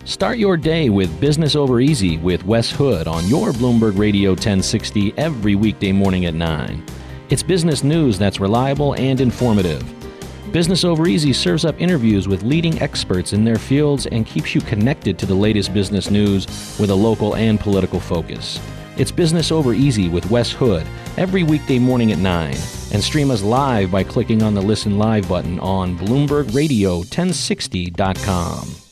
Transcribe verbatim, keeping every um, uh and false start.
Start your day with Business Over Easy with Wes Hood on your Bloomberg Radio ten sixty every weekday morning at nine. It's business news that's reliable and informative. Business Over Easy serves up interviews with leading experts in their fields and keeps you connected to the latest business news with a local and political focus. It's Business Over Easy with Wes Hood every weekday morning at nine. And stream us live by clicking on the Listen Live button on Bloomberg Radio ten sixty dot com.